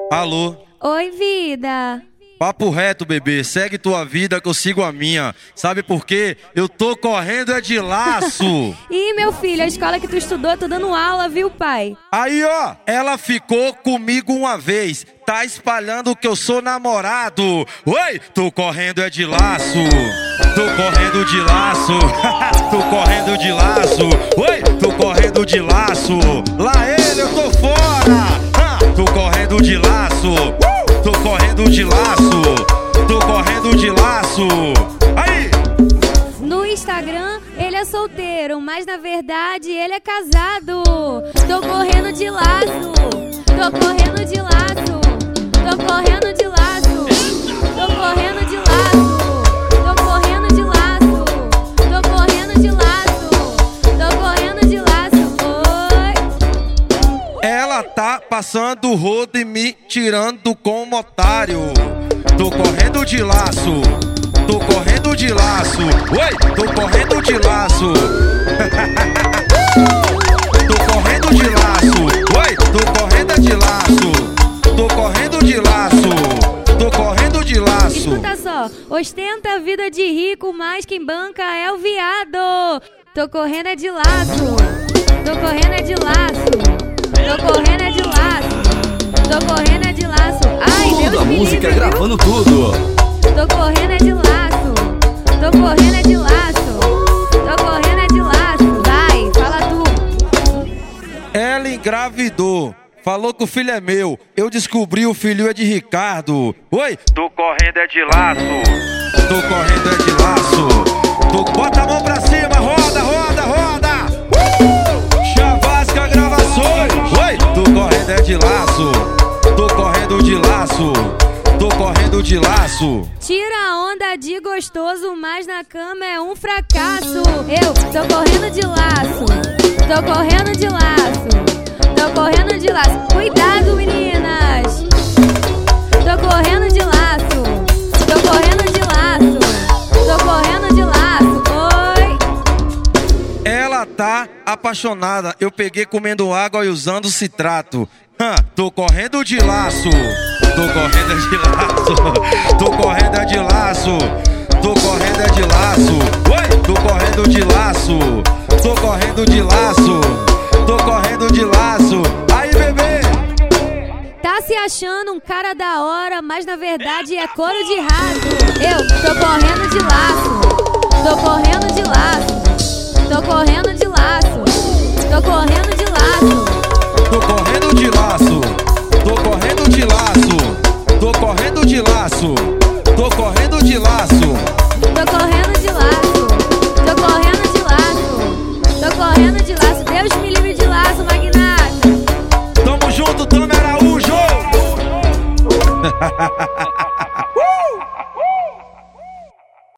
Alô? Oi, vida. Papo reto, bebê. Segue tua vida que eu sigo a minha. Sabe por quê? Eu tô correndo é de laço. Ih, meu filho, a escola que tu estudou, tô dando aula, viu, pai? Aí, ó, ela ficou comigo uma vez. Tá espalhando que eu sou namorado. Oi, tô correndo é de laço. Tô correndo de laço. Tô correndo de laço. Oi, tô correndo de laço. Lá ele, eu tô fora. Tô correndo de laço. Tô correndo de laço. Tô correndo de laço. Aí! No Instagram, ele é solteiro, mas na verdade ele é casado. Tô correndo de laço. Tô correndo de laço. Tô correndo de laço. Tô correndo de laço. Tô correndo de laço. Tô correndo de laço. Tô correndo de laço. Oi. Ela tá passando o rodo e me tirando como otário. Tô correndo de laço. Tô correndo de laço. Oi, tô correndo de laço. Tô correndo de laço. Oi, tô correndo de laço. Tô correndo de laço. Tô correndo de laço. Escuta só, ostenta a vida de rico, mas quem banca é o viado. Tô correndo é de laço. Tô correndo é de laço. Tô correndo é de laço. Tô correndo é de laço. Ai, Deus Toda me música livre, viu? gravando tudo. Tô correndo é de laço. Tô correndo é de laço. Tô correndo é de laço. Vai, fala tu. Ela engravidou. Falou que o filho é meu. Eu descobri o filho é de Ricardo. Oi, tô correndo é de laço. Tô correndo é de laço. Bota a mão pra cima, roda, roda, roda. Chavasca gravações. Oi, tô correndo é de laço. Tô correndo de laço. Tô correndo de laço. Tira a onda de gostoso, mas na cama é um fracasso. Eu tô correndo de laço. Tô correndo de laço. Tô correndo de laço. Cuidado, meninas. Tô correndo de laço. Tô correndo de laço. Tô correndo de laço. Oi. Ela tá apaixonada. Eu peguei comendo água e usando citrato. Tô correndo de laço. Tô correndo de laço. Tô correndo de laço. Tô correndo de laço. Oi, tô correndo de laço. Tô correndo de laço. Tô correndo de laço. Aí, bebê. Tá se achando um cara da hora, mas na verdade é couro de rato. Eu tô correndo de laço. Tô correndo de laço. Tô correndo de laço. Tô correndo de laço. Tô correndo de laço. Tô correndo de laço. Tô correndo de laço. Tô correndo de laço. Tô correndo de laço. Tô correndo de laço. Tô correndo de laço. Deus me livre de laço, magnata. Tamo junto, Tony Araújo.